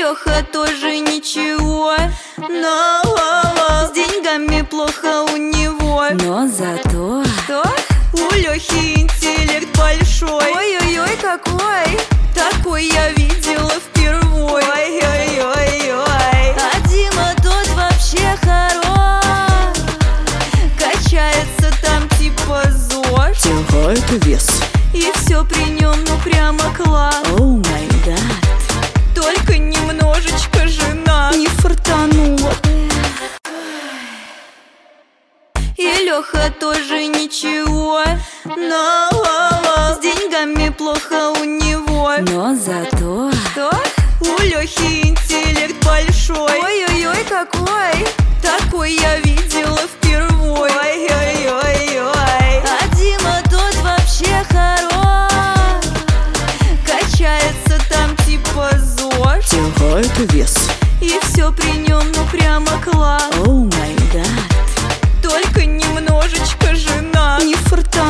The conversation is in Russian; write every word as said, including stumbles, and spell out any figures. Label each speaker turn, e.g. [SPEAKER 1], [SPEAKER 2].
[SPEAKER 1] Леха тоже ничего, но с деньгами плохо у него.
[SPEAKER 2] Но зато
[SPEAKER 1] Что? У Лехи интеллект большой. Ой-ой-ой, какой! Такой я видела впервой. Ой-ой-ой-ой. А Дима тот вообще хорош, качается там типа ЗОЖ,
[SPEAKER 2] тягает вес.
[SPEAKER 1] и все при нем ну прямо класс.
[SPEAKER 2] Оу май гад,
[SPEAKER 1] Только немножечко жена
[SPEAKER 2] не фартанула.
[SPEAKER 1] И Леха тоже ничего, но с деньгами плохо у него.
[SPEAKER 2] Но зато
[SPEAKER 1] Что? У Лехи интеллект большой. Ой-ой-ой, какой! Такой я видела впервой. Ой-ой-ой-ой. А Дима тот вообще хорош, качается там типа ЗОЖ,
[SPEAKER 2] тягает вес.
[SPEAKER 1] и все при нем ну прямо класс.
[SPEAKER 2] Оу май гад,
[SPEAKER 1] Только немножечко жена
[SPEAKER 2] не фартанула.